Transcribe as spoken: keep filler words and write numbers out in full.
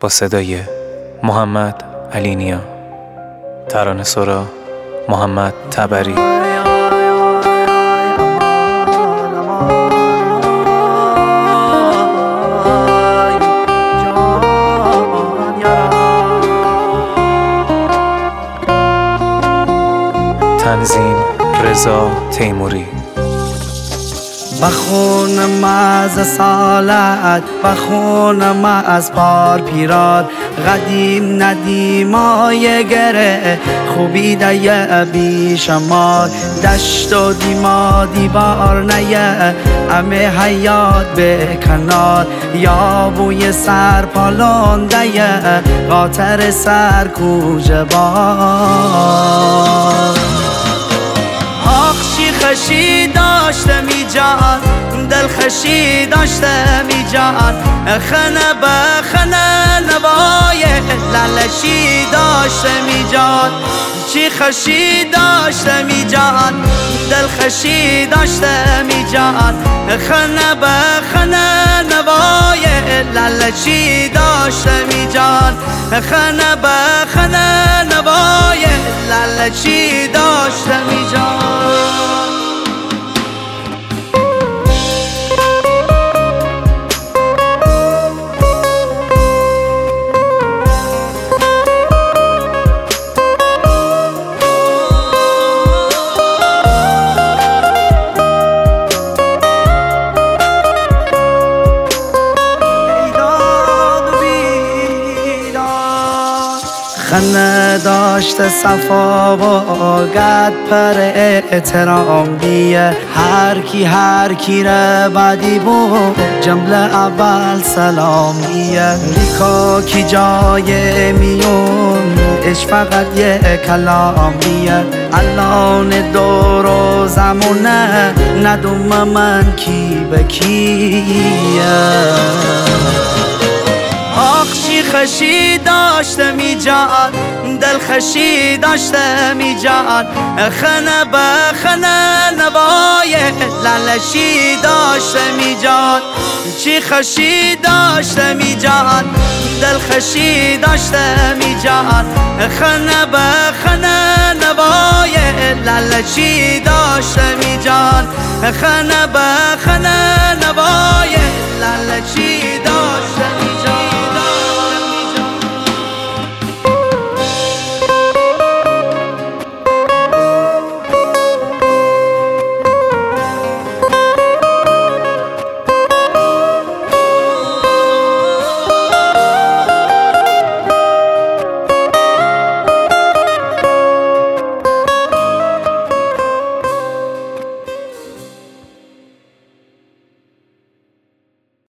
با صدای محمد علی نیا، ترانه سرا محمد تبری. تنظیم رضا تیموری. بخونم از سالت، بخونم از پار پیرار، قدیم ندیمای گره خوبی دیه بی شمار، دشت و دیما دیوار نیه امه حیات به کنار، یا بوی سر پالون دیه قاطر سر کوجه بار. آخشی خشی داشته می جان، دل خشی داشته می جان، خنه به خنه نوای لالشی داشته می جان. چی خشی داشته می جان، دل خشی داشته می جان، خنه به خنه نوای لالشی داشته می جان، خنه به خنه نوای لالشی داشته می جان. خنه داشته صفا و گد پر احترام بیه، هر کی هر کی را بعدی بود جمله اول سلام بیه. ریکا کی جای میون اش فقط یه کلام بیه، الان دور و زمونه ندوم من کی به کیه. آخشی خشی داشته می جان، دل خشی داشته می جان، خنه به خنه نوای لالشی داشته می جان. چی خشی داشته می جان، دل خشی داشته می جان، خنه به خنه نوای لالشی داشته می جان، خنه به خنه نوای لالشی داشته